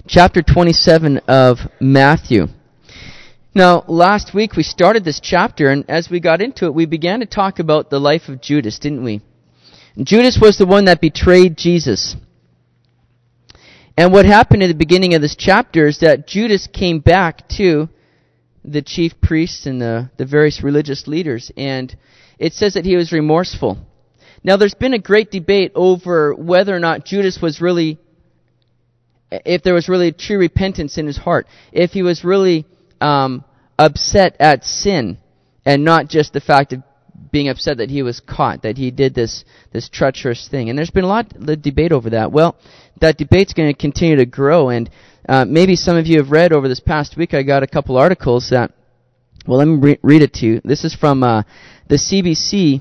chapter 27 of Matthew. Now, last week we started this chapter, and as we got into it, we began to talk about the life of Judas, didn't we? Judas was the one that betrayed Jesus. And what happened at the beginning of this chapter is that Judas came back to the chief priests and the various religious leaders, and it says that he was remorseful. Now, there's been a great debate over whether or not Judas was really, if there was really true repentance in his heart, if he was really upset at sin, and not just the fact of being upset that he was caught, that he did this treacherous thing. And there's been a lot of debate over that. Well, that debate's going to continue to grow, and maybe some of you have read over this past week, I got a couple articles that, well, let me read it to you. This is from the CBC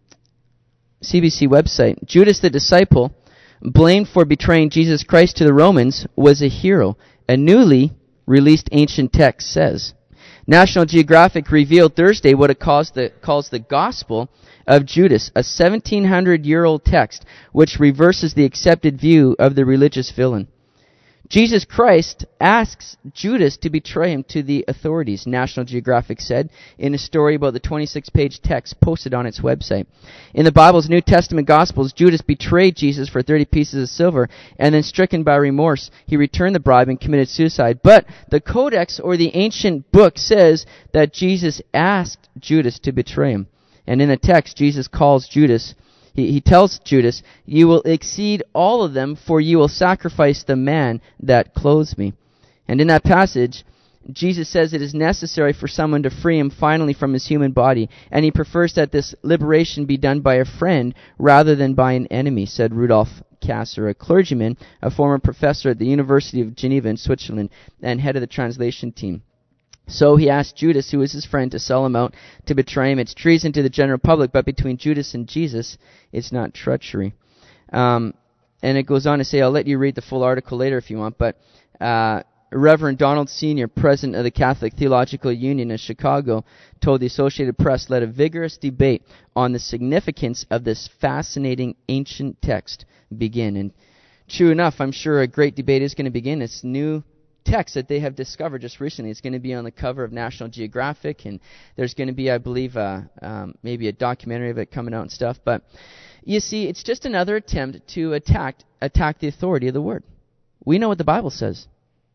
website. Judas the disciple, blamed for betraying Jesus Christ to the Romans, was a hero. A newly released ancient text says. National Geographic revealed Thursday what it calls the Gospel of Judas, a 1700-year-old text which reverses the accepted view of the religious villain. Jesus Christ asks Judas to betray him to the authorities, National Geographic said in a story about the 26-page text posted on its website. In the Bible's New Testament Gospels, Judas betrayed Jesus for 30 pieces of silver, and then stricken by remorse, he returned the bribe and committed suicide. But the Codex, or the ancient book, says that Jesus asked Judas to betray him. And in the text, Jesus calls Judas, he tells Judas, "You will exceed all of them, for you will sacrifice the man that clothes me." And in that passage, Jesus says it is necessary for someone to free him finally from his human body, and he prefers that this liberation be done by a friend rather than by an enemy, said Rudolf Kasser, a clergyman, a former professor at the University of Geneva in Switzerland, and head of the translation team. So he asked Judas, who was his friend, to sell him out, to betray him. It's treason to the general public, but between Judas and Jesus, it's not treachery. And it goes on to say, I'll let you read the full article later if you want, but Reverend Donald Sr., president of the Catholic Theological Union of Chicago, told the Associated Press, led a vigorous debate on the significance of this fascinating ancient text begin. And true enough, I'm sure a great debate is going to begin. It's new text that they have discovered just recently. It's going to be on the cover of National Geographic, and there's going to be, I believe, maybe a documentary of it coming out and stuff. But you see, it's just another attempt to attack the authority of the Word. We know what the Bible says.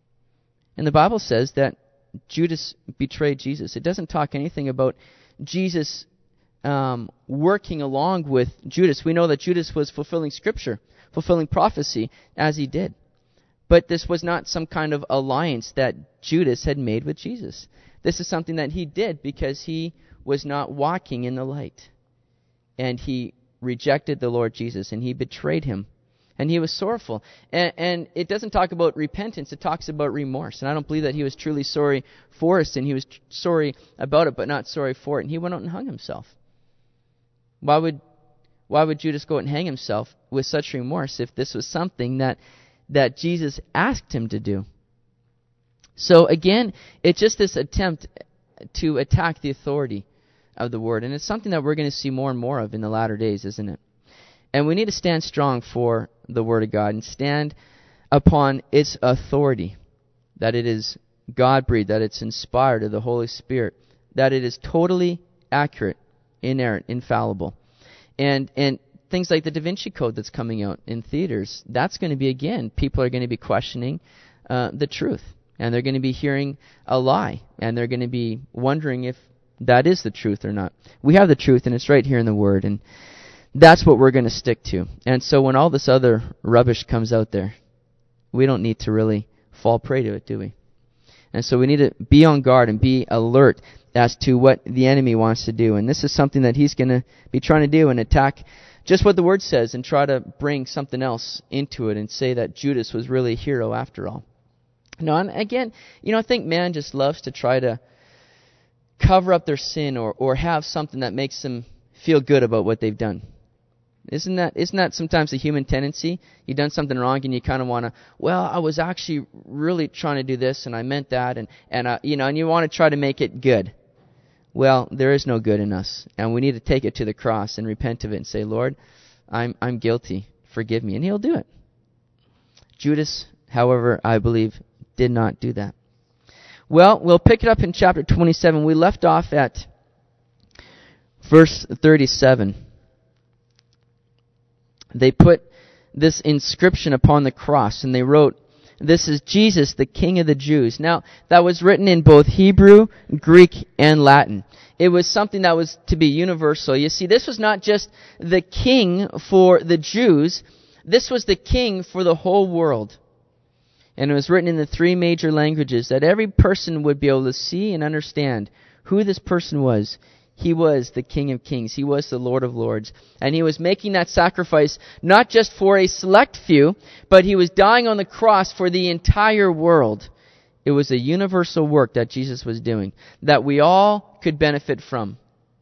And the Bible says that Judas betrayed Jesus. It doesn't talk anything about Jesus working along with Judas. We know that Judas was fulfilling Scripture, fulfilling prophecy as he did. But this was not some kind of alliance that Judas had made with Jesus. This is something that he did because he was not walking in the light. And he rejected the Lord Jesus, and he betrayed him. And he was sorrowful. And it doesn't talk about repentance, it talks about remorse. And I don't believe that he was truly sorry for his sin. He was sorry about it, but not sorry for it. And he went out and hung himself. Why would Judas go out and hang himself with such remorse if this was something that Jesus asked him to do? So again, it's just this attempt to attack the authority of the Word. And it's something that we're going to see more and more of in the latter days, isn't it? And we need to stand strong for the Word of God and stand upon its authority, that it is God-breathed, that it's inspired of the Holy Spirit, that it is totally accurate, inerrant, infallible. And things like the Da Vinci Code that's coming out in theaters, that's going to be, again, people are going to be questioning the truth. And they're going to be hearing a lie. And they're going to be wondering if that is the truth or not. We have the truth, and it's right here in the Word. And that's what we're going to stick to. And so when all this other rubbish comes out there, we don't need to really fall prey to it, do we? And so we need to be on guard and be alert as to what the enemy wants to do. And this is something that he's going to be trying to do, and attack just what the Word says and try to bring something else into it and say that Judas was really a hero after all. No, and again, I think man just loves to try to cover up their sin or have something that makes them feel good about what they've done. Isn't that sometimes a human tendency? You've done something wrong and you kind of want to, well, I was actually really trying to do this and I meant that, and you want to try to make it good. Well, there is no good in us, and we need to take it to the cross and repent of it and say, Lord, I'm guilty. Forgive me. And He'll do it. Judas however, I believe, did not do that. Well, we'll pick it up in chapter 27. We left off at verse 37. They put this inscription upon the cross, and they wrote, "This is Jesus, the King of the Jews." Now, that was written in both Hebrew, Greek, and Latin. It was something that was to be universal. You see, this was not just the king for the Jews. This was the king for the whole world. And it was written in the three major languages that every person would be able to see and understand who this person was. He was the King of Kings. He was the Lord of Lords. And he was making that sacrifice not just for a select few, but he was dying on the cross for the entire world. It was a universal work that Jesus was doing, that we all could benefit from.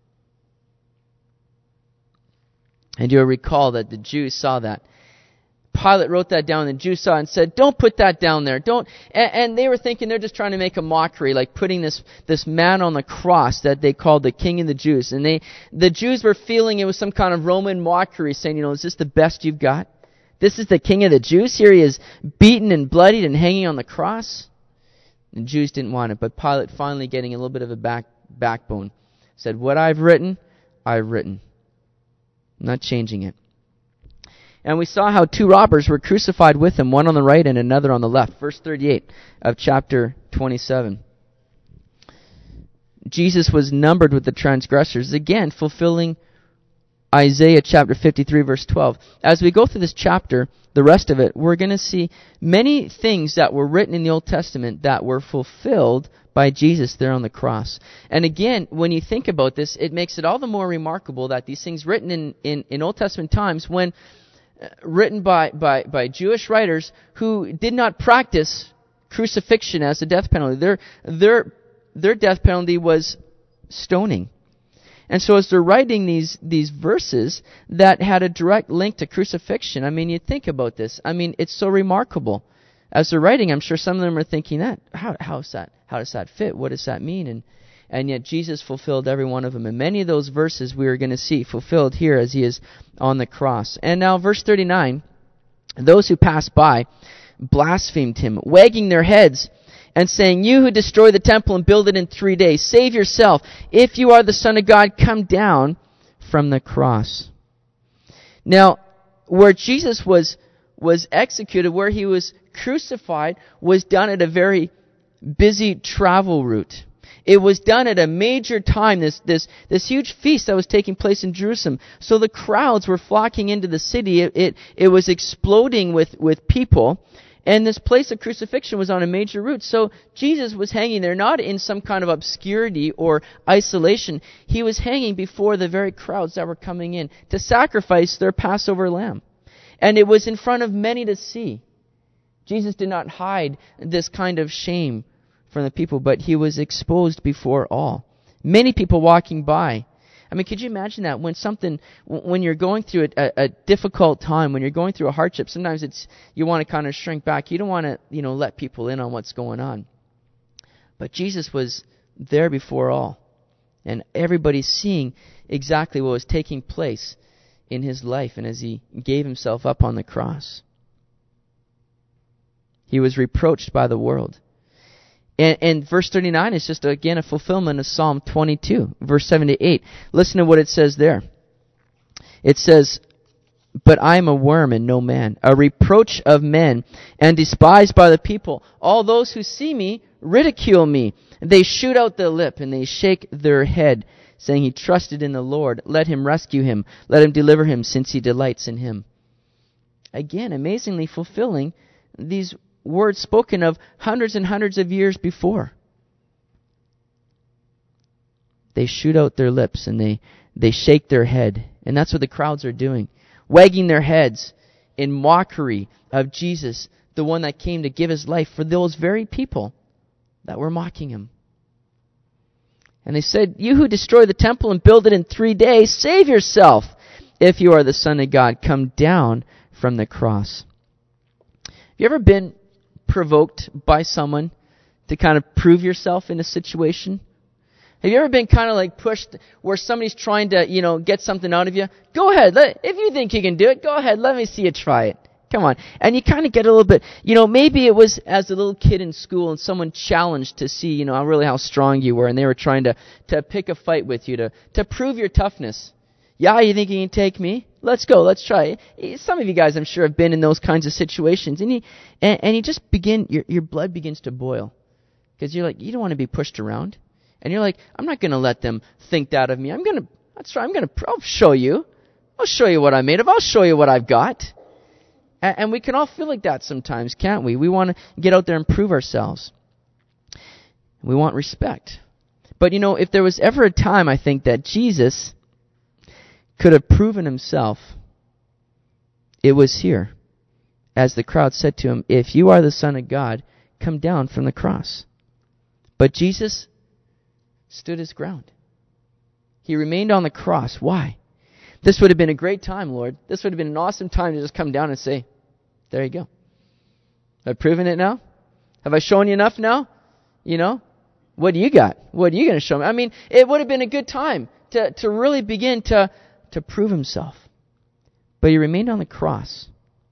And you'll recall that the Jews saw that. Pilate wrote that down, and the Jews saw it and said, "Don't put that down there. Don't." And they were thinking they're just trying to make a mockery, like putting this man on the cross that they called the King of the Jews. And the Jews were feeling it was some kind of Roman mockery, saying, is this the best you've got? This is the King of the Jews? Here he is beaten and bloodied and hanging on the cross? The Jews didn't want it, but Pilate, finally getting a little bit of a backbone, said, "What I've written, I've written. I'm not changing it." And we saw how two robbers were crucified with him, one on the right and another on the left. Verse 38 of chapter 27. Jesus was numbered with the transgressors, again fulfilling Isaiah chapter 53, verse 12. As we go through this chapter, the rest of it, we're going to see many things that were written in the Old Testament that were fulfilled by Jesus there on the cross. And again, when you think about this, it makes it all the more remarkable that these things written in Old Testament times, when written by Jewish writers who did not practice crucifixion as a death penalty. Their death penalty was stoning. And so as they're writing these verses that had a direct link to crucifixion, you think about this. It's so remarkable. As they're writing, I'm sure some of them are thinking that, how does that fit? What does that mean? And yet Jesus fulfilled every one of them. And many of those verses we are going to see fulfilled here as he is on the cross. And now verse 39, those who passed by blasphemed him, wagging their heads and saying, "You who destroy the temple and build it in 3 days, save yourself. If you are the Son of God, come down from the cross." Now, where Jesus was executed, where he was crucified, was done at a very busy travel route. It was done at a major time, this huge feast that was taking place in Jerusalem. So the crowds were flocking into the city. It was exploding with people. And this place of crucifixion was on a major route. So Jesus was hanging there, not in some kind of obscurity or isolation. He was hanging before the very crowds that were coming in to sacrifice their Passover lamb. And it was in front of many to see. Jesus did not hide this kind of shame from the people, but he was exposed before all. Many people walking by. Could you imagine that when you're going through a difficult time, when you're going through a hardship, sometimes you want to kind of shrink back. You don't want to, let people in on what's going on. But Jesus was there before all, and everybody's seeing exactly what was taking place in his life and as he gave himself up on the cross. He was reproached by the world. And verse 39 is just, again, a fulfillment of Psalm 22, verse 7 to 8. Listen to what it says there. It says, "But I am a worm and no man, a reproach of men, and despised by the people. All those who see me ridicule me. They shoot out their lip, and they shake their head, saying, 'He trusted in the Lord. Let him rescue him. Let him deliver him, since he delights in him.'" Again, amazingly fulfilling these words spoken of hundreds and hundreds of years before. They shoot out their lips and they shake their head. And that's what the crowds are doing. Wagging their heads in mockery of Jesus, the one that came to give his life for those very people that were mocking him. And they said, "You who destroy the temple and build it in 3 days, save yourself. If you are the Son of God, come down from the cross." Have you ever been provoked by someone to kind of prove yourself in a situation? Have you ever been kind of like pushed where somebody's trying to, get something out of you? Go ahead. If you think you can do it, go ahead. Let me see you try it. Come on. And you kind of get a little bit, maybe it was as a little kid in school and someone challenged to see, really how strong you were, and they were trying to pick a fight with you to prove your toughness. Yeah, you think you can take me? Let's go. Let's try. Some of you guys, I'm sure, have been in those kinds of situations, and you just begin. Your blood begins to boil because you're like, you don't want to be pushed around, and you're like, I'm not going to let them think that of me. I'll show you. I'll show you what I'm made of. I'll show you what I've got. And we can all feel like that sometimes, can't we? We want to get out there and prove ourselves. We want respect. But if there was ever a time, I think, that Jesus could have proven himself, it was here. As the crowd said to him, if you are the Son of God, come down from the cross. But Jesus stood his ground. He remained on the cross. Why? This would have been a great time, Lord. This would have been an awesome time to just come down and say, there you go. Have I proven it now? Have I shown you enough now? What do you got? What are you going to show me? I mean, it would have been a good time to really begin to prove himself. But he remained on the cross.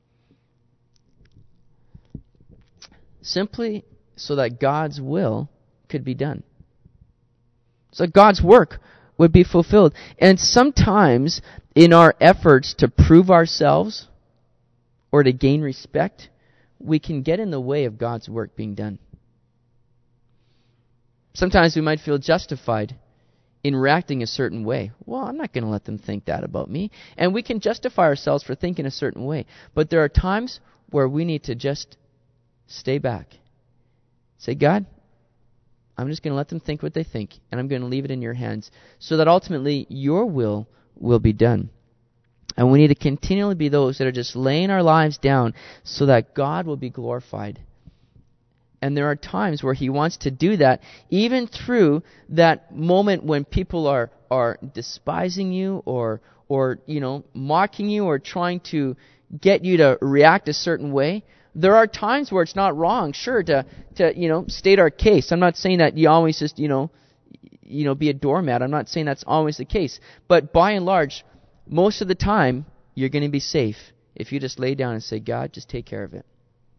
Simply so that God's will could be done. So God's work would be fulfilled. And sometimes in our efforts to prove ourselves or to gain respect, we can get in the way of God's work being done. Sometimes we might feel justified in reacting a certain way. Well, I'm not going to let them think that about me. And we can justify ourselves for thinking a certain way. But there are times where we need to just stay back. Say, God, I'm just going to let them think what they think, and I'm going to leave it in your hands so that ultimately your will be done. And we need to continually be those that are just laying our lives down so that God will be glorified. And there are times where he wants to do that, even through that moment when people are despising you or mocking you or trying to get you to react a certain way. There are times where it's not wrong, sure, to state our case. I'm not saying that you always just, be a doormat. I'm not saying that's always the case. But by and large, most of the time, you're going to be safe if you just lay down and say, God, just take care of it.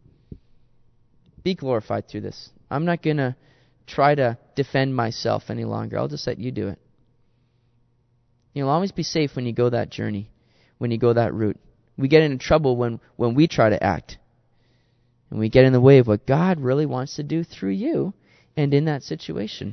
Be glorified through this. I'm not going to try to defend myself any longer. I'll just let you do it. You'll always be safe when you go that journey, when you go that route. We get into trouble when we try to act. And we get in the way of what God really wants to do through you and in that situation.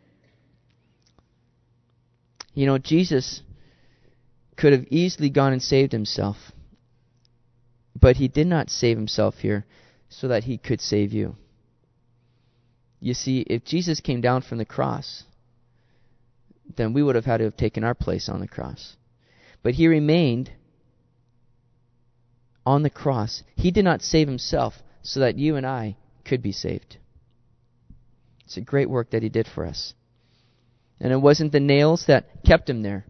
Jesus could have easily gone and saved himself. But he did not save himself here so that he could save you. You see, if Jesus came down from the cross, then we would have had to have taken our place on the cross. But he remained on the cross. He did not save himself so that you and I could be saved. It's a great work that he did for us. And it wasn't the nails that kept him there.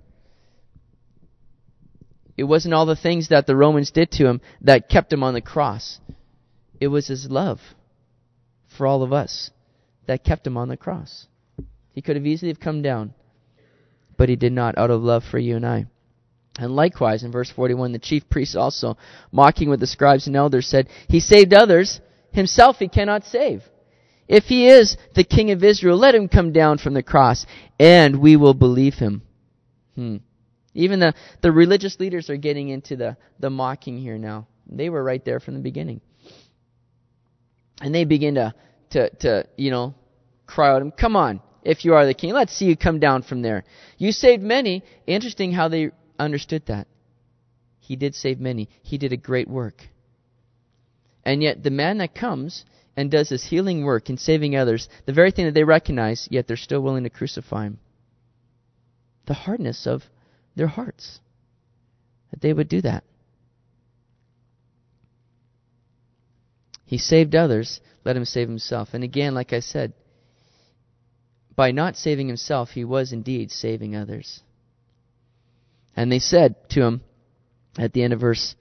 It wasn't all the things that the Romans did to him that kept him on the cross. It was his love for all of us that kept him on the cross. He could have easily have come down, but he did not, out of love for you and I. And likewise, in verse 41, the chief priests also, mocking with the scribes and elders, said, he saved others, himself he cannot save. If he is the King of Israel, let him come down from the cross, and we will believe him. Even the religious leaders are getting into the mocking here now. They were right there from the beginning. And they begin to cry out, come on, if you are the king, let's see you come down from there. You saved many. Interesting how they understood that. He did save many. He did a great work. And yet the man that comes and does this healing work in saving others, the very thing that they recognize, yet they're still willing to crucify him. The hardness of their hearts, that they would do that. He saved others, let him save himself. And again, like I said, by not saving himself, he was indeed saving others. And they said to him at the end of verse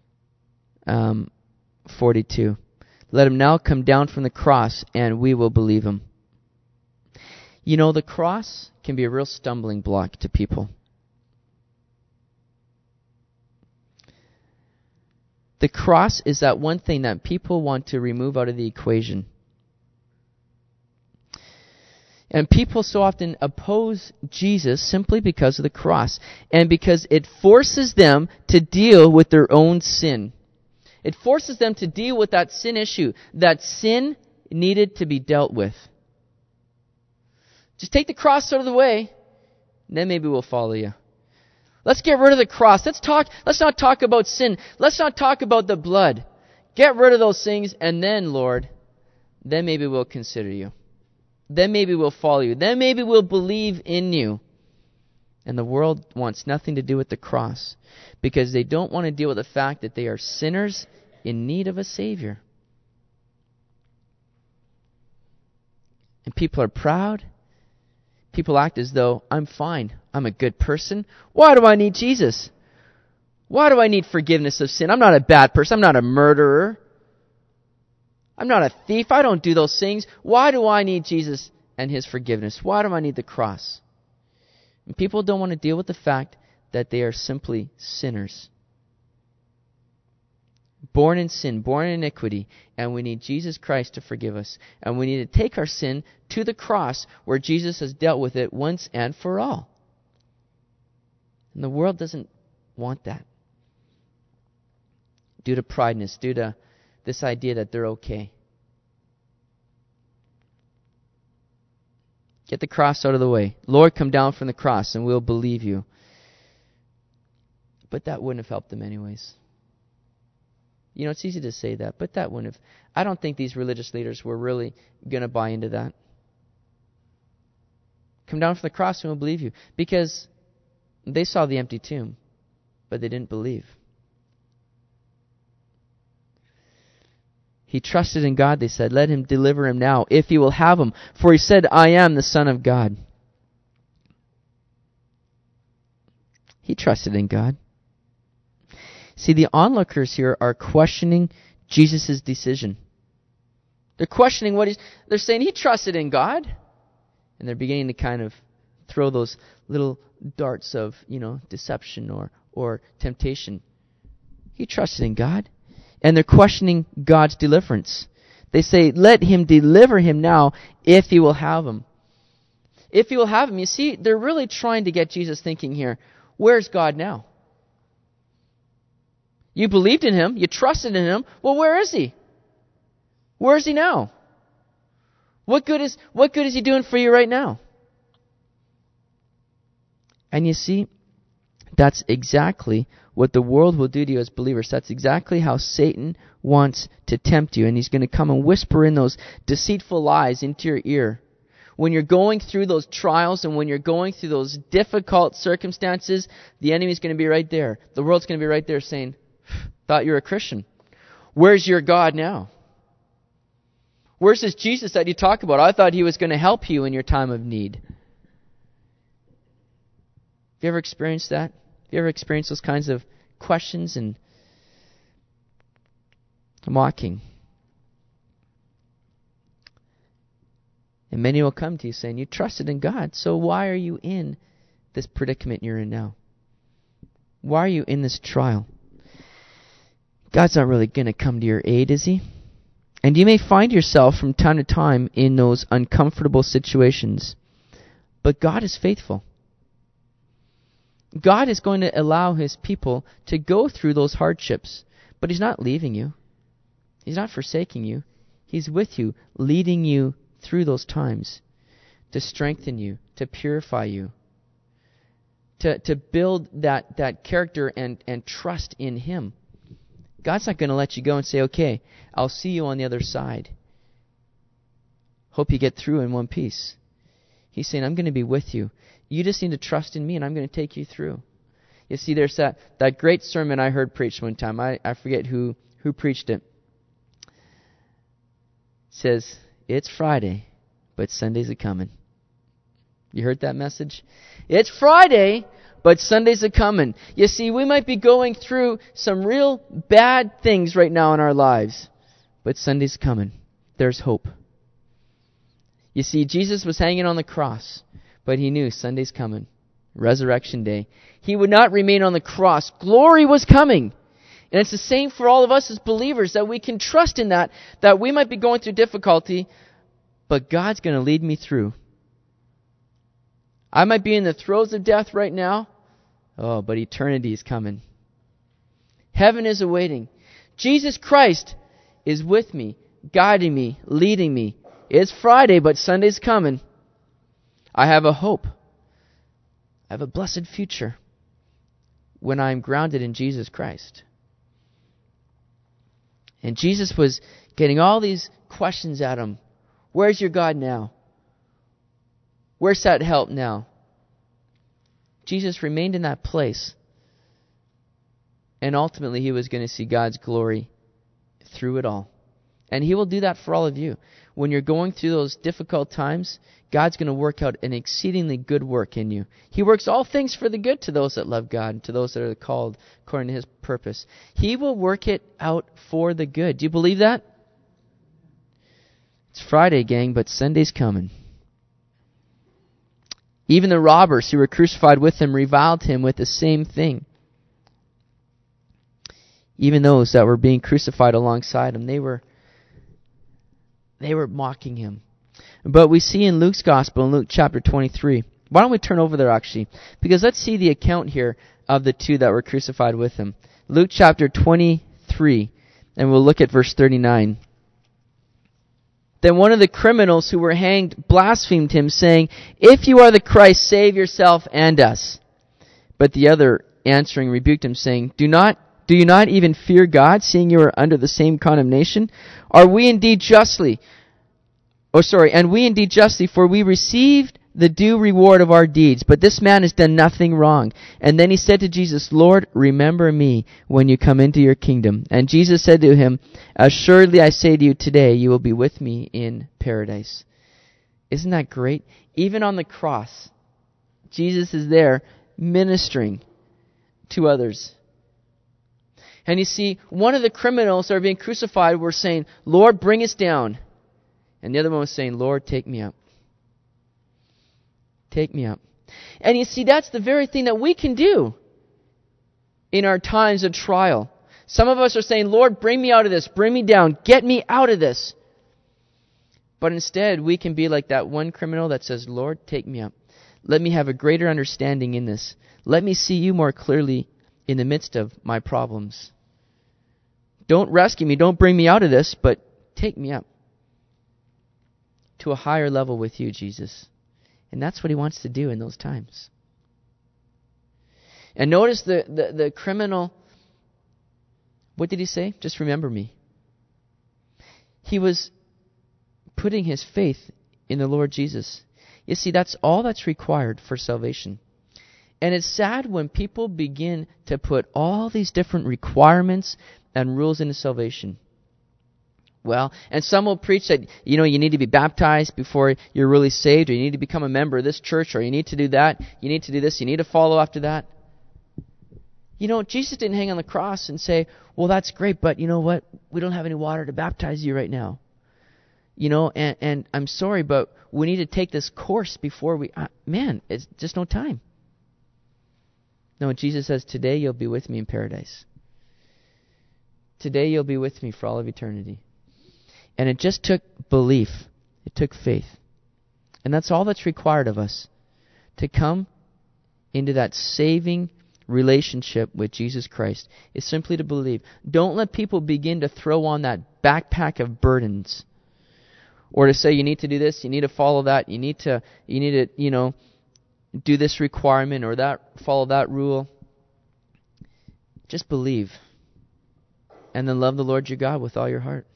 42, let him now come down from the cross, and we will believe him. The cross can be a real stumbling block to people. The cross is that one thing that people want to remove out of the equation. And people so often oppose Jesus simply because of the cross and because it forces them to deal with their own sin. It forces them to deal with that sin issue. That sin needed to be dealt with. Just take the cross out of the way, and then maybe we'll follow you. Let's get rid of the cross. Let's not talk about sin. Let's not talk about the blood. Get rid of those things, and then, Lord, then maybe we'll consider you. Then maybe we'll follow you. Then maybe we'll believe in you. And the world wants nothing to do with the cross because they don't want to deal with the fact that they are sinners in need of a Savior. And people are proud. People act as though, I'm fine. I'm a good person. Why do I need Jesus? Why do I need forgiveness of sin? I'm not a bad person. I'm not a murderer. I'm not a thief. I don't do those things. Why do I need Jesus and His forgiveness? Why do I need the cross? And people don't want to deal with the fact that they are simply sinners. Born in sin, born in iniquity, and we need Jesus Christ to forgive us. And we need to take our sin to the cross where Jesus has dealt with it once and for all. And the world doesn't want that. Due to prideness, due to this idea that they're okay. Get the cross out of the way. Lord, come down from the cross and we'll believe you. But that wouldn't have helped them anyways. You know, it's easy to say that, but that wouldn't have. I don't think these religious leaders were really going to buy into that. Come down from the cross and we'll believe you. Because they saw the empty tomb, but they didn't believe. He trusted in God, they said. Let Him deliver him now, if He will have him. For He said, I am the Son of God. He trusted in God. See, the onlookers here are questioning Jesus' decision. They're questioning they're saying He trusted in God. And they're beginning to kind of throw those little darts of, deception or temptation. He trusted in God. And they're questioning God's deliverance. They say, let Him deliver him now if He will have him. If He will have him. You see, they're really trying to get Jesus thinking here, where's God now? You believed in Him. You trusted in Him. Well, where is He? Where is He now? What good is He doing for you right now? And you see, that's exactly what the world will do to you as believers. That's exactly how Satan wants to tempt you. And he's going to come and whisper in those deceitful lies into your ear. When you're going through those trials and when you're going through those difficult circumstances, the enemy's going to be right there. The world's going to be right there saying, thought you were a Christian. Where's your God now? Where's this Jesus that you talk about? I thought He was going to help you in your time of need. Have you ever experienced that? Have you ever experienced those kinds of questions and mocking? And many will come to you saying, you trusted in God, so why are you in this predicament you're in now? Why are you in this trial? God's not really going to come to your aid, is He? And you may find yourself from time to time in those uncomfortable situations. But God is faithful. God is going to allow His people to go through those hardships. But He's not leaving you. He's not forsaking you. He's with you, leading you through those times to strengthen you, to purify you, to build that character and trust in Him. God's not going to let you go and say, okay, I'll see you on the other side. Hope you get through in one piece. He's saying, I'm going to be with you. You just need to trust in me and I'm going to take you through. You see, there's that great sermon I heard preached one time. I forget who preached it. It says, it's Friday, but Sunday's a-coming. You heard that message? It's Friday, but Sunday's a-coming. You see, we might be going through some real bad things right now in our lives, but Sunday's coming. There's hope. You see, Jesus was hanging on the cross, but He knew Sunday's coming, Resurrection Day. He would not remain on the cross. Glory was coming. And it's the same for all of us as believers, that we can trust in that we might be going through difficulty, but God's going to lead me through. I might be in the throes of death right now. Oh, but eternity is coming. Heaven is awaiting. Jesus Christ is with me, guiding me, leading me. It's Friday, but Sunday's coming. I have a hope. I have a blessed future when I'm grounded in Jesus Christ. And Jesus was getting all these questions at him. Where's your God now? Where's that help now? Jesus remained in that place. And ultimately, he was going to see God's glory through it all. And he will do that for all of you. When you're going through those difficult times, God's going to work out an exceedingly good work in you. He works all things for the good to those that love God, to those that are called according to his purpose. He will work it out for the good. Do you believe that? It's Friday, gang, but Sunday's coming. Even the robbers who were crucified with him reviled him with the same thing. Even those that were being crucified alongside him, they were mocking him. But we see in Luke's Gospel, in Luke chapter 23, why don't we turn over there actually? Because let's see the account here of the two that were crucified with him. Luke chapter 23, and we'll look at verse 39. Then one of the criminals who were hanged blasphemed him, saying, "If you are the Christ, save yourself and us." But the other answering rebuked him, saying, Do you not even fear God, seeing you are under the same condemnation? And we indeed justly, for we received the due reward of our deeds, but this man has done nothing wrong. And then he said to Jesus, "Lord, remember me when you come into your kingdom." And Jesus said to him, "Assuredly I say to you, today you will be with me in paradise." Isn't that great? Even on the cross, Jesus is there ministering to others. And you see, one of the criminals that are being crucified were saying, "Lord, bring us down." And the other one was saying, "Lord, take me up. Take me up." And you see, that's the very thing that we can do in our times of trial. Some of us are saying, "Lord, bring me out of this. Bring me down. Get me out of this." But instead, we can be like that one criminal that says, "Lord, take me up. Let me have a greater understanding in this. Let me see you more clearly in the midst of my problems. Don't rescue me. Don't bring me out of this, but take me up to a higher level with you, Jesus." And that's what he wants to do in those times. And notice the criminal, what did he say? Just remember me. He was putting his faith in the Lord Jesus. You see, that's all that's required for salvation. And it's sad when people begin to put all these different requirements and rules into salvation. Well, and some will preach that, you need to be baptized before you're really saved, or you need to become a member of this church, or you need to do that, you need to do this, you need to follow after that. Jesus didn't hang on the cross and say, "Well, that's great, but you know what? We don't have any water to baptize you right now. And I'm sorry, but we need to take this course before we..." It's just no time. No, Jesus says, "Today you'll be with me in paradise. Today you'll be with me for all of eternity." And it just took belief. It took faith. And that's all that's required of us, to come into that saving relationship with Jesus Christ, is simply to believe. Don't let people begin to throw on that backpack of burdens, or to say you need to do this, you need to follow that, you need to do this requirement or that, follow that rule. Just believe. And then love the Lord your God with all your heart.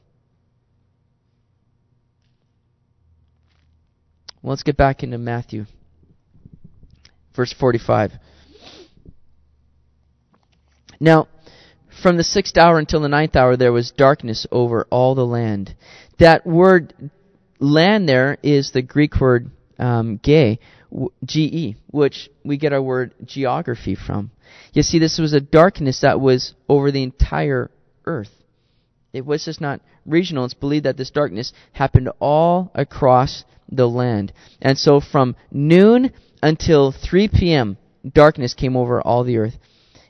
Well, let's get back into Matthew. Verse 45. Now, from the 6th hour until the 9th hour, there was darkness over all the land. That word land there is the Greek word Ge, G-E, which we get our word geography from. You see, this was a darkness that was over the entire earth. It was just not regional. It's believed that this darkness happened all across the land. And so from noon until 3 p.m., darkness came over all the earth.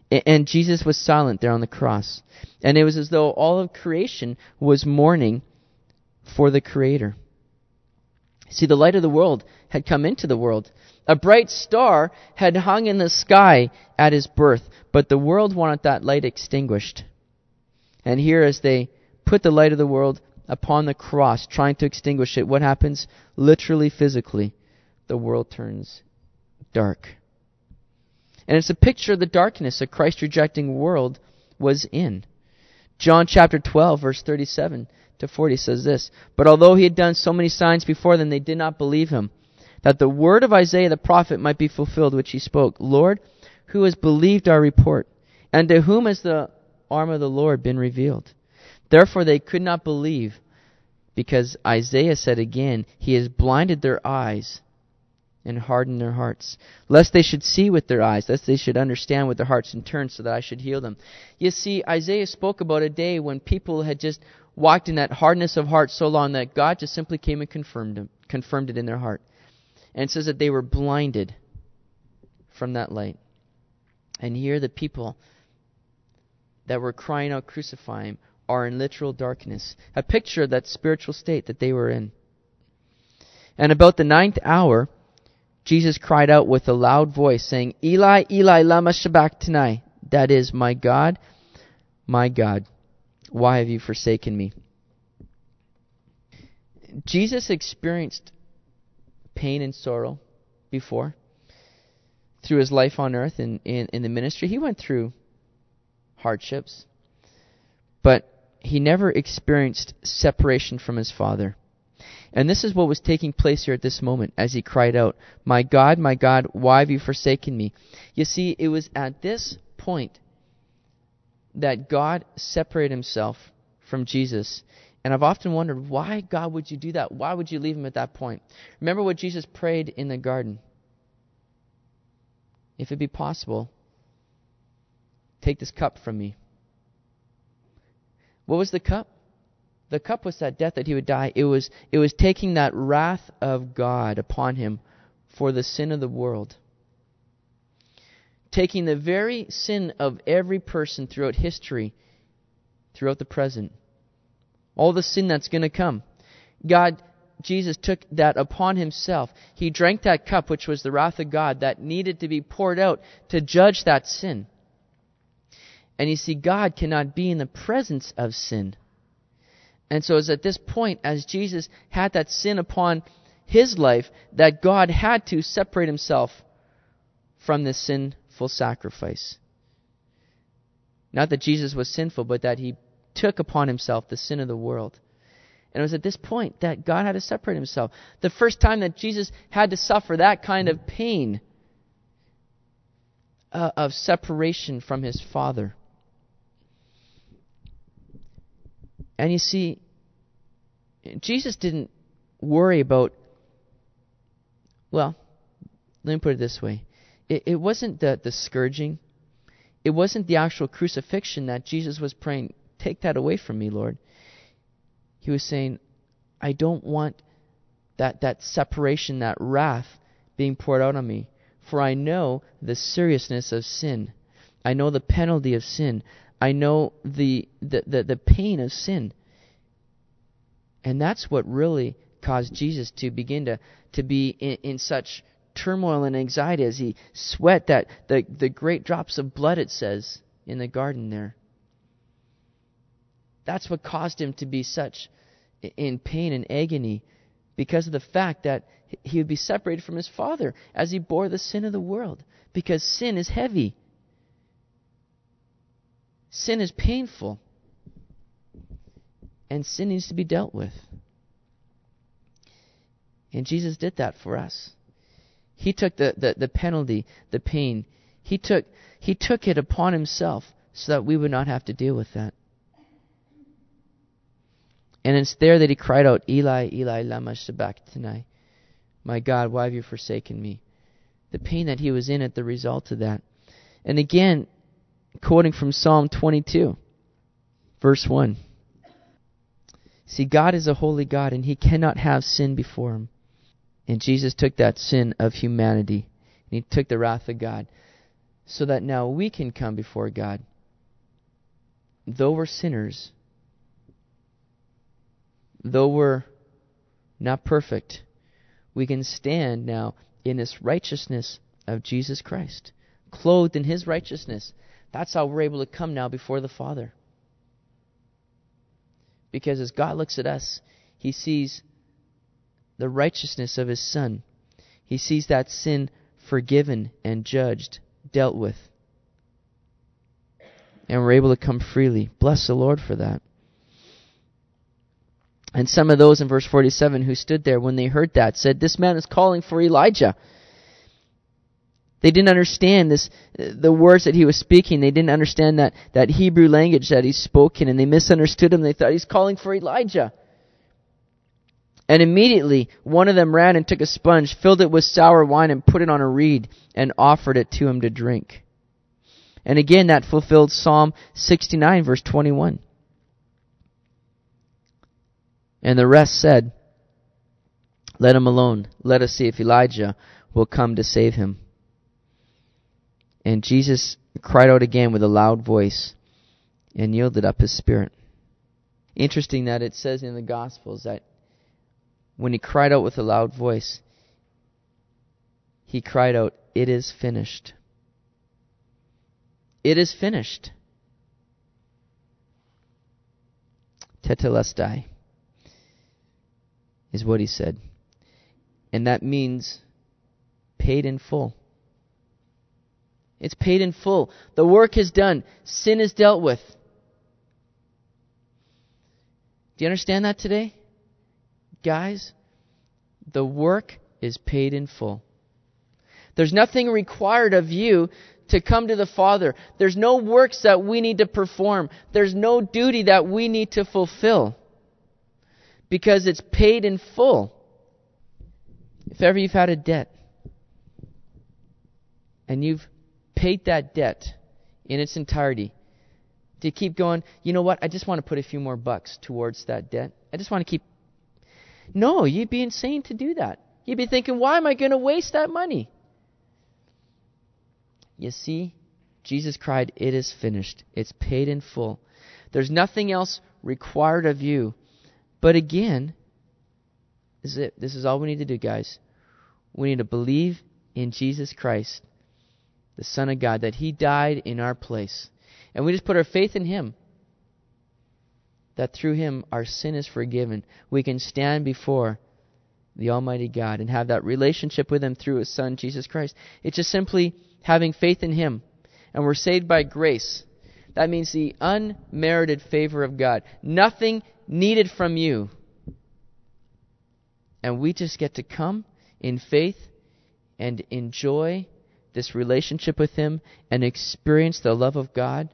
And Jesus was silent there on the cross. And it was as though all of creation was mourning for the Creator. See, the light of the world had come into the world. A bright star had hung in the sky at his birth, but the world wanted that light extinguished. And here, as they put the light of the world upon the cross, trying to extinguish it, what happens? Literally, physically, the world turns dark. And it's a picture of the darkness a Christ-rejecting world was in. John chapter 12, verse 37 to 40 says this, "But although he had done so many signs before them, they did not believe him, that the word of Isaiah the prophet might be fulfilled, which he spoke. Lord, who has believed our report? And to whom has the arm of the Lord been revealed?" Therefore they could not believe, because Isaiah said again, "He has blinded their eyes and hardened their hearts, lest they should see with their eyes, lest they should understand with their hearts and turn so that I should heal them." You see, Isaiah spoke about a day when people had just walked in that hardness of heart so long that God just simply came and confirmed it in their heart. And it says that they were blinded from that light. And here the people that were crying out, "Crucify him," are in literal darkness. A picture of that spiritual state that they were in. And about the 9th hour, Jesus cried out with a loud voice, saying, "Eli, Eli, lama sabachthani?" That is, my God, why have you forsaken me?" Jesus experienced pain and sorrow before. Through his life on earth in the ministry, he went through hardships. But he never experienced separation from his Father. And this is what was taking place here at this moment as he cried out, my God, why have you forsaken me?" You see, it was at this point that God separated himself from Jesus. And I've often wondered, why, God, would you do that? Why would you leave him at that point? Remember what Jesus prayed in the garden. "If it be possible, take this cup from me." What was the cup? The cup was that death that he would die. It was taking that wrath of God upon him for the sin of the world. Taking the very sin of every person throughout history, throughout the present. All the sin that's going to come. Jesus took that upon himself. He drank that cup, which was the wrath of God, that needed to be poured out to judge that sin. And you see, God cannot be in the presence of sin. And so it's at this point, as Jesus had that sin upon his life, that God had to separate himself from this sinful sacrifice. Not that Jesus was sinful, but that he took upon himself the sin of the world. And it was at this point that God had to separate himself. The first time that Jesus had to suffer that kind of pain of separation from his Father. And you see, Jesus didn't worry about, well, let me put it this way. It wasn't the scourging. It wasn't the actual crucifixion that Jesus was praying, "Take that away from me, Lord." He was saying, I don't want that separation, that wrath being poured out on me. For I know the seriousness of sin. I know the penalty of sin. I know the pain of sin. And that's what really caused Jesus to begin to be in such turmoil and anxiety as he sweat the great drops of blood, it says, in the garden there. That's what caused him to be such in pain and agony, because of the fact that he would be separated from his Father as he bore the sin of the world. Because sin is heavy. Sin is painful. And sin needs to be dealt with. And Jesus did that for us. He took the penalty, the pain. He took it upon himself so that we would not have to deal with that. And it's there that he cried out, Eli, Eli, lama sabachthani? My God, why have you forsaken me? The pain that he was in at the result of that. And again, quoting from Psalm 22, verse 1. See, God is a holy God, and he cannot have sin before him. And Jesus took that sin of humanity, and he took the wrath of God, so that now we can come before God. Though we're sinners, though we're not perfect, we can stand now in this righteousness of Jesus Christ, clothed in His righteousness. That's how we're able to come now before the Father. Because as God looks at us, He sees the righteousness of His Son. He sees that sin forgiven and judged, dealt with. And we're able to come freely. Bless the Lord for that. And some of those in verse 47 who stood there when they heard that said, "This man is calling for Elijah." They didn't understand the words that he was speaking. They didn't understand that Hebrew language that he spoke in, and they misunderstood him. They thought he's calling for Elijah. And immediately one of them ran and took a sponge, filled it with sour wine, and put it on a reed, and offered it to him to drink. And again, that fulfilled Psalm 69, verse 21. And the rest said, "Let him alone. Let us see if Elijah will come to save him." And Jesus cried out again with a loud voice and yielded up His spirit. Interesting that it says in the Gospels that when He cried out with a loud voice, He cried out, "It is finished." It is finished. Tetelestai is what He said. And that means paid in full. It's paid in full. The work is done. Sin is dealt with. Do you understand that today? Guys, the work is paid in full. There's nothing required of you to come to the Father. There's no works that we need to perform. There's no duty that we need to fulfill. Because it's paid in full. If ever you've had a debt, and you've paid that debt in its entirety, to keep going, you know what, I just want to put a few more bucks towards that debt. I just want to keep... No, you'd be insane to do that. You'd be thinking, why am I going to waste that money? You see, Jesus cried, "It is finished." It's paid in full. There's nothing else required of you. But again, this is it. This is all we need to do, guys. We need to believe in Jesus Christ, the Son of God, that He died in our place. And we just put our faith in Him, that through Him our sin is forgiven. We can stand before the Almighty God and have that relationship with Him through His Son, Jesus Christ. It's just simply having faith in Him. And we're saved by grace. That means the unmerited favor of God. Nothing needed from you. And we just get to come in faith and enjoy this relationship with Him and experience the love of God.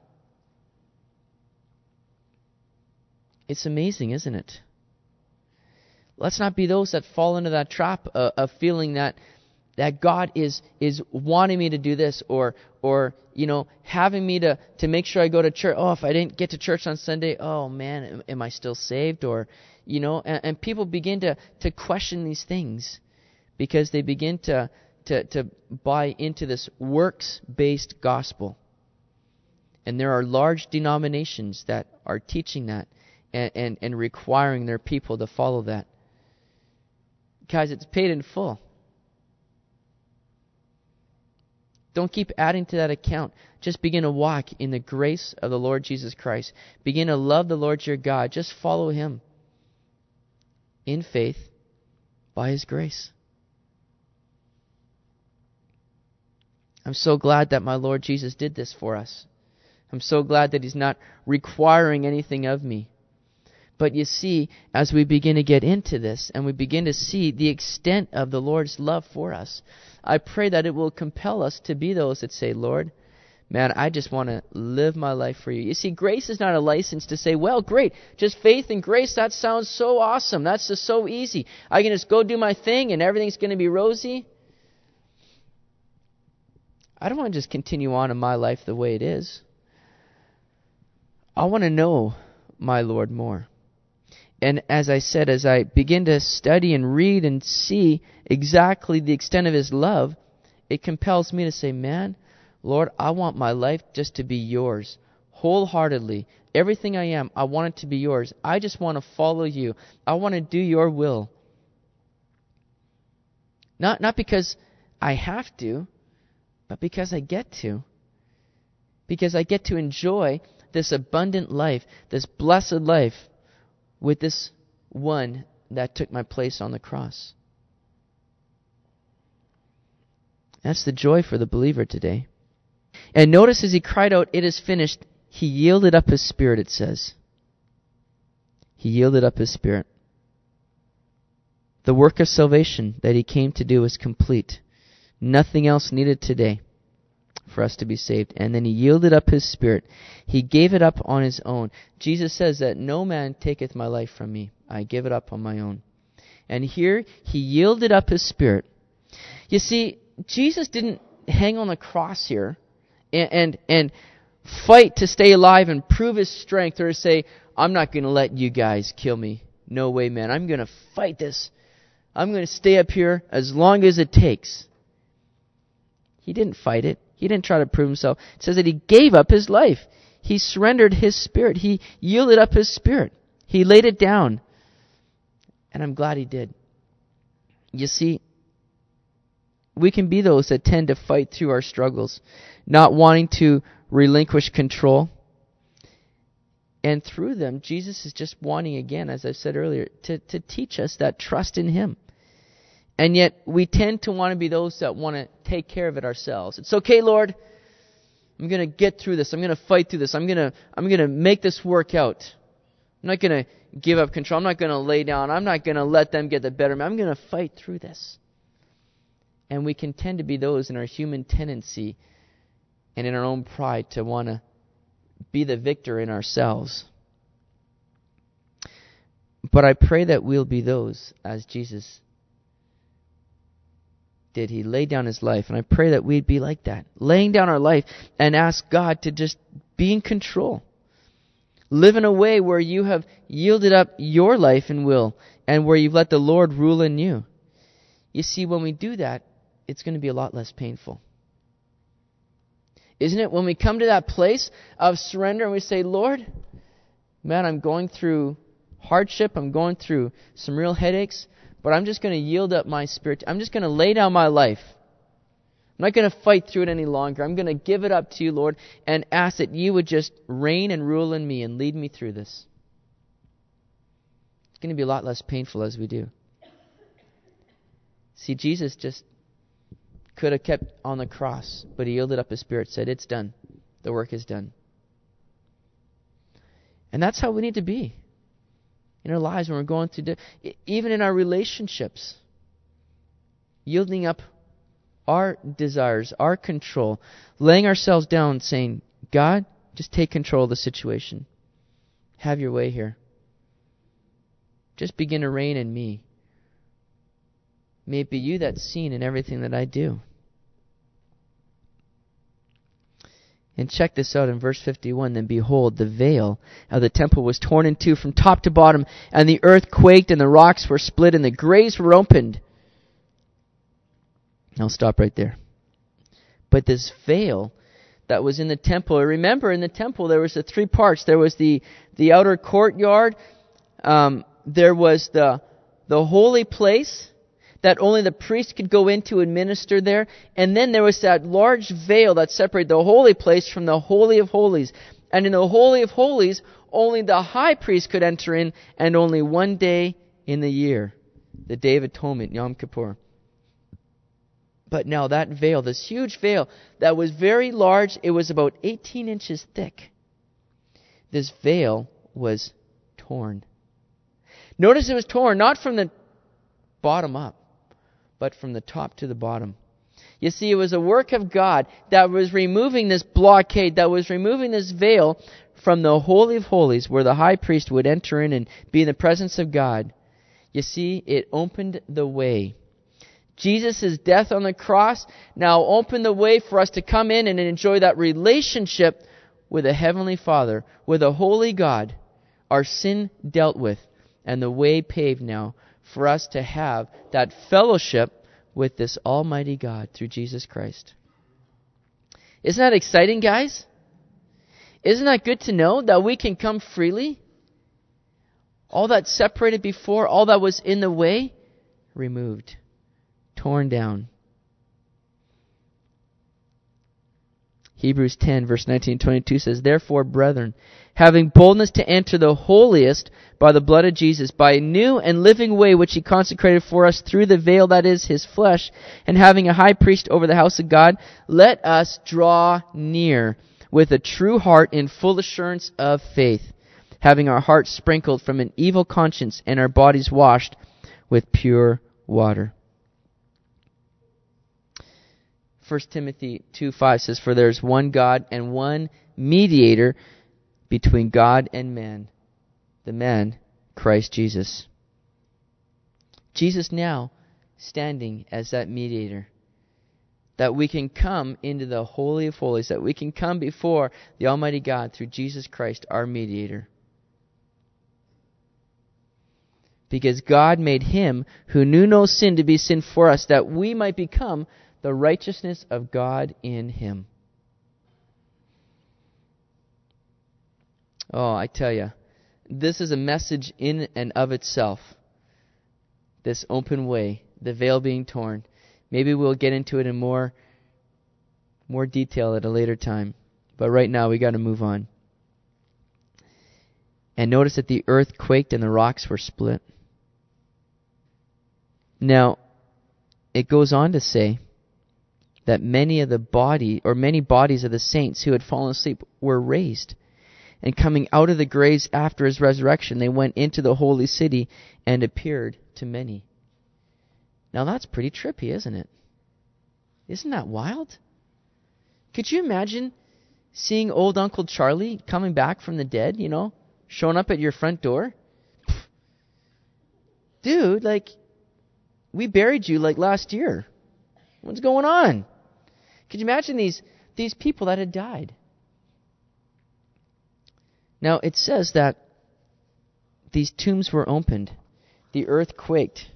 It's amazing, isn't it? Let's not be those that fall into that trap of feeling that God is wanting me to do this, or having me to make sure I go to church. Oh, if I didn't get to church on Sunday, oh man, am I still saved? Or and people begin to question these things because they begin to buy into this works-based gospel. And there are large denominations that are teaching that and requiring their people to follow that. Guys, it's paid in full. Don't keep adding to that account. Just begin to walk in the grace of the Lord Jesus Christ. Begin to love the Lord your God. Just follow Him in faith by His grace. I'm so glad that my Lord Jesus did this for us. I'm so glad that He's not requiring anything of me. But you see, as we begin to get into this and we begin to see the extent of the Lord's love for us, I pray that it will compel us to be those that say, Lord, man, I just want to live my life for You. You see, grace is not a license to say, well, great, just faith and grace, that sounds so awesome. That's just so easy. I can just go do my thing and everything's going to be rosy. I don't want to just continue on in my life the way it is. I want to know my Lord more. And as I said, as I begin to study and read and see exactly the extent of His love, it compels me to say, man, Lord, I want my life just to be yours, wholeheartedly. Everything I am, I want it to be yours. I just want to follow you. I want to do your will. Not because I have to, but because I get to. Because I get to enjoy this abundant life, this blessed life, with this one that took my place on the cross. That's the joy for the believer today. And notice as he cried out, "It is finished," he yielded up his spirit, it says. He yielded up his spirit. The work of salvation that he came to do is complete. Nothing else needed today for us to be saved. And then he yielded up his spirit. He gave it up on his own. Jesus says that no man taketh my life from me. I give it up on my own. And here he yielded up his spirit. You see, Jesus didn't hang on the cross here and fight to stay alive and prove his strength, or say, I'm not going to let you guys kill me. No way, man. I'm going to fight this. I'm going to stay up here as long as it takes. He didn't fight it. He didn't try to prove himself. It says that he gave up his life. He surrendered his spirit. He yielded up his spirit. He laid it down. And I'm glad he did. You see, we can be those that tend to fight through our struggles, not wanting to relinquish control. And through them, Jesus is just wanting, again, as I said earlier, to teach us that trust in him. And yet, we tend to want to be those that want to take care of it ourselves. It's okay, Lord. I'm going to get through this. I'm going to fight through this. I'm going to make this work out. I'm not going to give up control. I'm not going to lay down. I'm not going to let them get the better of me. I'm going to fight through this. And we can tend to be those in our human tendency and in our own pride to want to be the victor in ourselves. But I pray that we'll be those as Jesus did. He laid down his life, and I pray that we'd be like that, laying down our life and ask God to just be in control. Live in a way where you have yielded up your life and will, and where you've let the Lord rule in you. You see, when we do that, it's going to be a lot less painful. Isn't it? When we come to that place of surrender and we say, Lord, man, I'm going through hardship, I'm going through some real headaches, but I'm just going to yield up my spirit. I'm just going to lay down my life. I'm not going to fight through it any longer. I'm going to give it up to you, Lord, and ask that you would just reign and rule in me and lead me through this. It's going to be a lot less painful as we do. See, Jesus just could have kept on the cross, but he yielded up his spirit, said, it's done. The work is done. And that's how we need to be in our lives when we're going through, even in our relationships. Yielding up our desires, our control, laying ourselves down, saying, God, just take control of the situation. Have your way here. Just begin to reign in me. May it be you that's seen in everything that I do. And check this out in verse 51. Then behold, the veil of the temple was torn in two from top to bottom, and the earth quaked, and the rocks were split, and the graves were opened. I'll stop right there. But this veil that was in the temple, remember in the temple there was the three parts. There was the outer courtyard. There was the holy place that only the priest could go into and minister there. And then there was that large veil that separated the holy place from the Holy of Holies. And in the Holy of Holies, only the high priest could enter in, and only one day in the year, the Day of Atonement, Yom Kippur. But now that veil, this huge veil that was very large, it was about 18 inches thick. This veil was torn. Notice it was torn not from the bottom up, but from the top to the bottom. You see, it was a work of God that was removing this blockade, that was removing this veil from the Holy of Holies, where the high priest would enter in and be in the presence of God. You see, it opened the way. Jesus' death on the cross now opened the way for us to come in and enjoy that relationship with a Heavenly Father, with a holy God, our sin dealt with, and the way paved now for us to have that fellowship with this Almighty God through Jesus Christ. Isn't that exciting, guys? Isn't that good to know that we can come freely? All that separated before, all that was in the way, removed, torn down. Hebrews 10, verse 19 and 22 says, "Therefore, brethren, having boldness to enter the holiest by the blood of Jesus, by a new and living way which he consecrated for us through the veil that is his flesh, and having a high priest over the house of God, let us draw near with a true heart in full assurance of faith, having our hearts sprinkled from an evil conscience and our bodies washed with pure water." 1 Timothy 2:5 says, "For there is one God and one mediator between God and man, the man, Christ Jesus." Jesus now standing as that mediator, that we can come into the Holy of Holies, that we can come before the Almighty God through Jesus Christ, our mediator. Because God made him who knew no sin to be sin for us, that we might become the righteousness of God in him. Oh, I tell you, this is a message in and of itself. This open way, the veil being torn. Maybe we'll get into it in more detail at a later time. But right now we got to move on. And notice that the earth quaked and the rocks were split. Now, it goes on to say that many bodies of the saints who had fallen asleep were raised. And coming out of the graves after his resurrection, they went into the holy city and appeared to many. Now that's pretty trippy, isn't it? Isn't that wild? Could you imagine seeing old Uncle Charlie coming back from the dead, showing up at your front door? Dude, we buried you last year. What's going on? Could you imagine these people that had died? Now, it says that these tombs were opened. The earth quaked.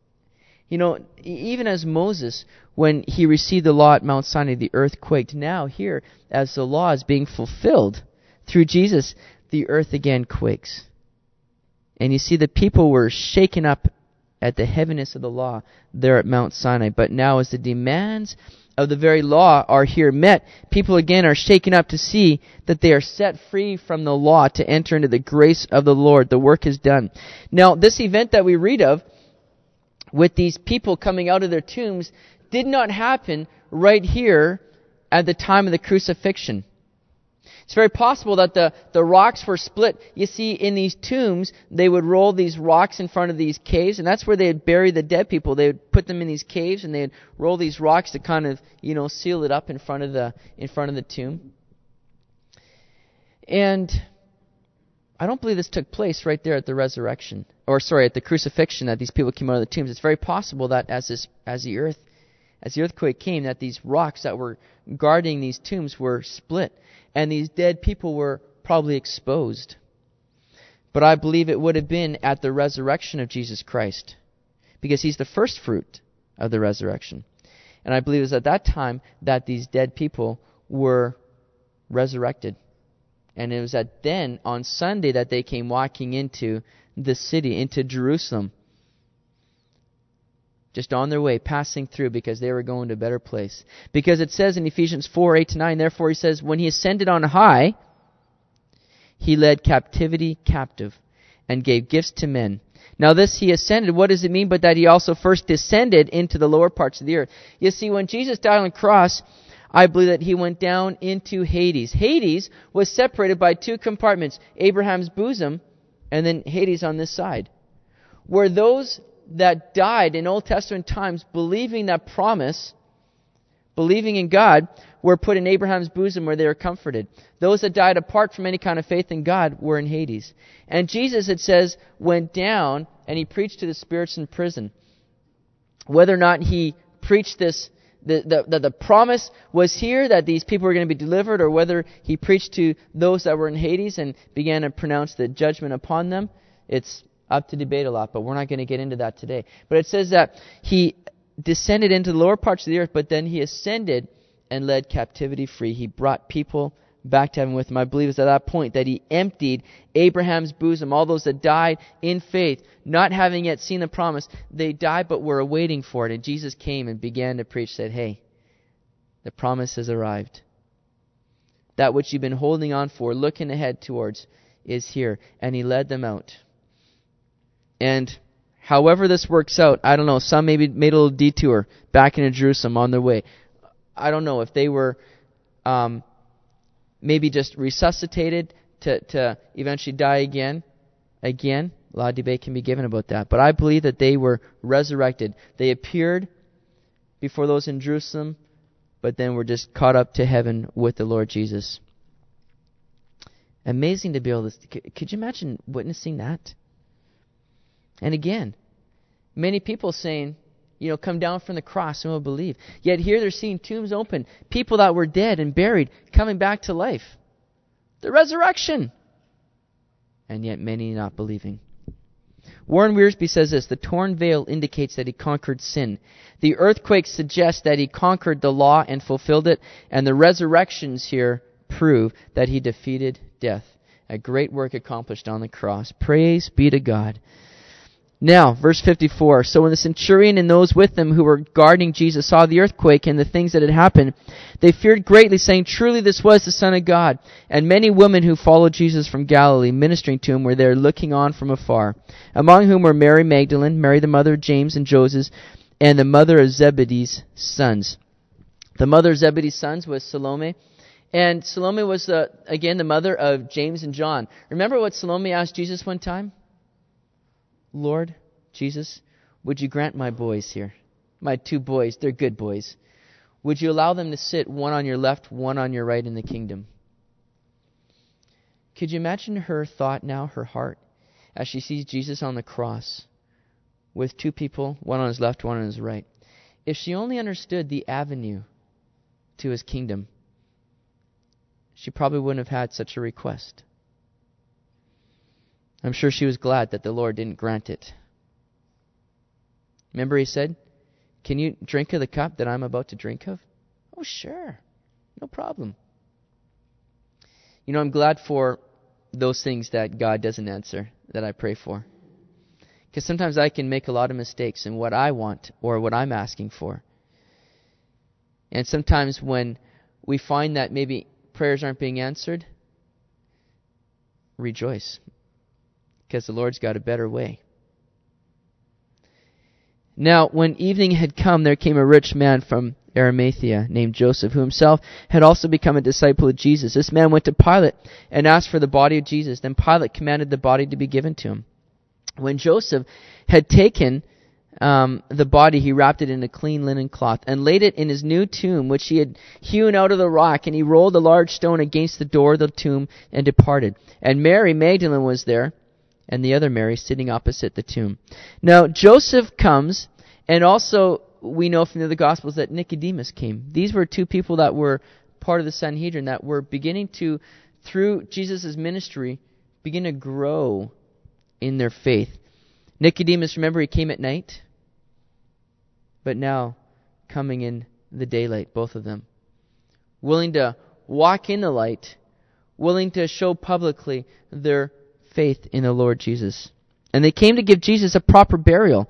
Even as Moses, when he received the law at Mount Sinai, the earth quaked. Now, here, as the law is being fulfilled through Jesus, the earth again quakes. And you see, the people were shaken up at the heaviness of the law there at Mount Sinai. But now, as the demands of the very law are here met, people again are shaken up to see that they are set free from the law to enter into the grace of the Lord. The work is done. Now, this event that we read of, with these people coming out of their tombs, did not happen right here at the time of the crucifixion. It's very possible that the rocks were split. You see, in these tombs, they would roll these rocks in front of these caves, and that's where they would bury the dead people. They would put them in these caves, and they would roll these rocks to kind of, seal it up in front of the tomb. And I don't believe this took place right there at the resurrection, at the crucifixion, that these people came out of the tombs. It's very possible that as the earthquake came, that these rocks that were guarding these tombs were split, and these dead people were probably exposed. But I believe it would have been at the resurrection of Jesus Christ, because he's the first fruit of the resurrection. And I believe it was at that time that these dead people were resurrected. And it was then, on Sunday, that they came walking into the city, into Jerusalem, just on their way, passing through, because they were going to a better place. Because it says in Ephesians 4:8-9, therefore he says, when he ascended on high, he led captivity captive and gave gifts to men. Now this he ascended, what does it mean but that he also first descended into the lower parts of the earth? You see, when Jesus died on the cross, I believe that he went down into Hades. Hades was separated by two compartments, Abraham's bosom and then Hades on this side, where those that died in Old Testament times believing that promise, believing in God, were put in Abraham's bosom where they were comforted. Those that died apart from any kind of faith in God were in Hades. And Jesus, it says, went down and he preached to the spirits in prison. Whether or not he preached this, the promise was here that these people were going to be delivered, or whether he preached to those that were in Hades and began to pronounce the judgment upon them, it's up to debate a lot, but we're not going to get into that today. But it says that he descended into the lower parts of the earth, but then he ascended and led captivity free. He brought people back to heaven with him. I believe it's at that point that he emptied Abraham's bosom. All those that died in faith, not having yet seen the promise, they died but were awaiting for it. And Jesus came and began to preach, said, hey, the promise has arrived. That which you've been holding on for, looking ahead towards, is here. And he led them out. And however this works out, I don't know, some maybe made a little detour back into Jerusalem on their way. I don't know if they were maybe just resuscitated to eventually die again. Again, a lot of debate can be given about that. But I believe that they were resurrected. They appeared before those in Jerusalem, but then were just caught up to heaven with the Lord Jesus. Amazing to be able to... Could you imagine witnessing that? And again, many people saying, come down from the cross and we'll believe. Yet here they're seeing tombs open. People that were dead and buried coming back to life. The resurrection. And yet many not believing. Warren Wiersbe says this, the torn veil indicates that he conquered sin. The earthquake suggests that he conquered the law and fulfilled it. And the resurrections here prove that he defeated death. A great work accomplished on the cross. Praise be to God. Now, verse 54, so when the centurion and those with him who were guarding Jesus saw the earthquake and the things that had happened, they feared greatly, saying, truly this was the Son of God. And many women who followed Jesus from Galilee, ministering to him, were there looking on from afar, among whom were Mary Magdalene, Mary the mother of James and Joses, and the mother of Zebedee's sons. The mother of Zebedee's sons was Salome, and Salome was, again, the mother of James and John. Remember what Salome asked Jesus one time? Lord, Jesus, would you grant my boys here, my two boys, they're good boys, would you allow them to sit one on your left, one on your right in the kingdom? Could you imagine her thought now, her heart, as she sees Jesus on the cross with two people, one on his left, one on his right? If she only understood the avenue to his kingdom, she probably wouldn't have had such a request. I'm sure she was glad that the Lord didn't grant it. Remember he said, can you drink of the cup that I'm about to drink of? Oh, sure. No problem. I'm glad for those things that God doesn't answer, that I pray for. Because sometimes I can make a lot of mistakes in what I want or what I'm asking for. And sometimes when we find that maybe prayers aren't being answered, rejoice. Because the Lord's got a better way. Now, when evening had come, there came a rich man from Arimathea named Joseph, who himself had also become a disciple of Jesus. This man went to Pilate and asked for the body of Jesus. Then Pilate commanded the body to be given to him. When Joseph had taken the body, he wrapped it in a clean linen cloth and laid it in his new tomb, which he had hewn out of the rock. And he rolled a large stone against the door of the tomb and departed. And Mary Magdalene was there, and the other Mary sitting opposite the tomb. Now, Joseph comes, and also we know from the other Gospels that Nicodemus came. These were two people that were part of the Sanhedrin that were beginning to, through Jesus' ministry, begin to grow in their faith. Nicodemus, remember, he came at night, but now coming in the daylight, both of them. Willing to walk in the light, willing to show publicly their faith in the Lord Jesus. And they came to give Jesus a proper burial.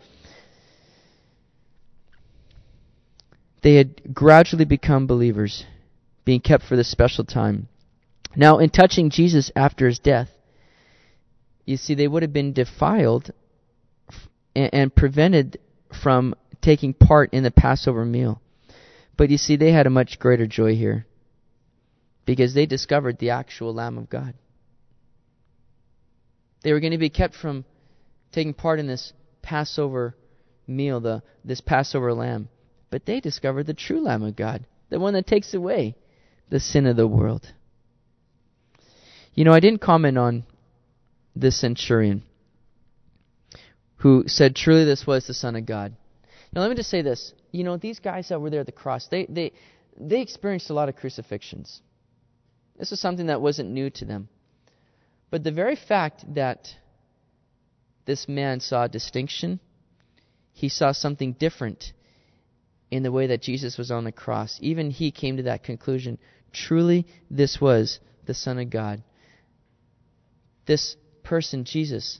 They had gradually become believers, being kept for this special time. Now, in touching Jesus after his death, you see, they would have been defiled and prevented from taking part in the Passover meal. But you see, they had a much greater joy here, because they discovered the actual Lamb of God. They were going to be kept from taking part in this Passover meal, this Passover lamb. But they discovered the true Lamb of God, the one that takes away the sin of the world. I didn't comment on this centurion who said, truly this was the Son of God. Now let me just say this. These guys that were there at the cross, they experienced a lot of crucifixions. This was something that wasn't new to them. But the very fact that this man saw a distinction, he saw something different in the way that Jesus was on the cross. Even he came to that conclusion. Truly, this was the Son of God. This person, Jesus,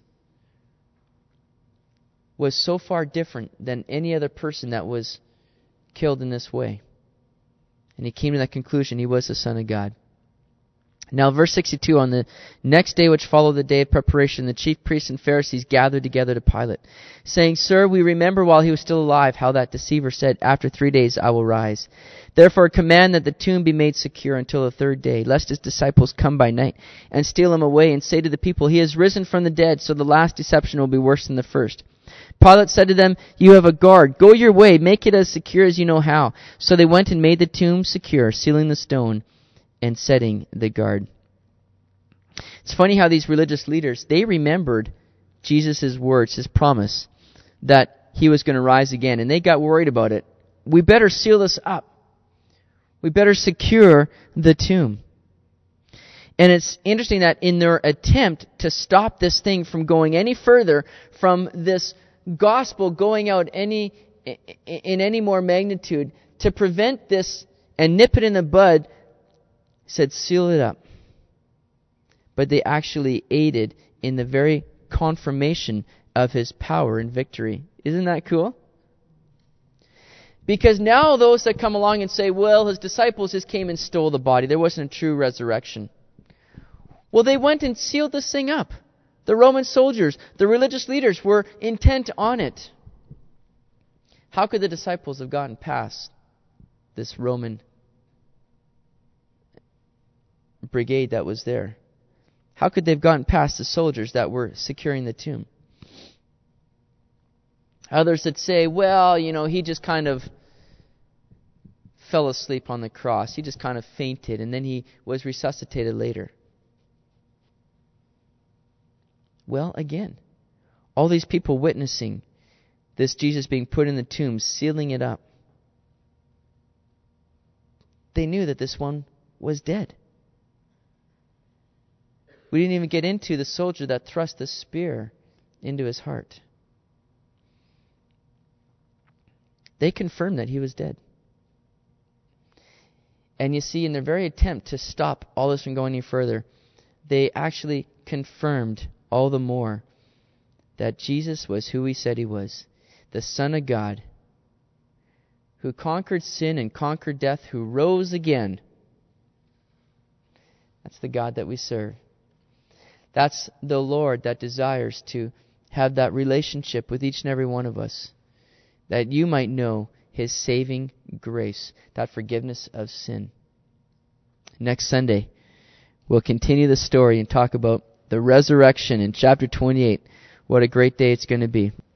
was so far different than any other person that was killed in this way. And he came to that conclusion. He was the Son of God. Now, verse 62, on the next day which followed the day of preparation, the chief priests and Pharisees gathered together to Pilate, saying, Sir, we remember while he was still alive how that deceiver said, After 3 days I will rise. Therefore command that the tomb be made secure until the third day, lest his disciples come by night and steal him away and say to the people, He has risen from the dead, so the last deception will be worse than the first. Pilate said to them, You have a guard. Go your way. Make it as secure as you know how. So they went and made the tomb secure, sealing the stone and setting the guard. It's funny how these religious leaders, they remembered Jesus' words, his promise, that he was going to rise again, and they got worried about it. We better seal this up. We better secure the tomb. And it's interesting that in their attempt to stop this thing from going any further, from this gospel going out in any more magnitude, to prevent this and nip it in the bud, said, seal it up. But they actually aided in the very confirmation of his power and victory. Isn't that cool? Because now those that come along and say, well, his disciples just came and stole the body. There wasn't a true resurrection. Well, they went and sealed this thing up. The Roman soldiers, the religious leaders were intent on it. How could the disciples have gotten past this Roman brigade that was there? How could they have gotten past the soldiers that were securing the tomb? Others that say, well, he just kind of fell asleep on the cross. He just kind of fainted, and then he was resuscitated later. Well, again, all these people witnessing this Jesus being put in the tomb, sealing it up, they knew that this one was dead. We didn't even get into the soldier that thrust the spear into his heart. They confirmed that he was dead. And you see, in their very attempt to stop all this from going any further, they actually confirmed all the more that Jesus was who he said he was, the Son of God, who conquered sin and conquered death, who rose again. That's the God that we serve. That's the Lord that desires to have that relationship with each and every one of us, that you might know his saving grace, that forgiveness of sin. Next Sunday, we'll continue the story and talk about the resurrection in chapter 28. What a great day it's going to be.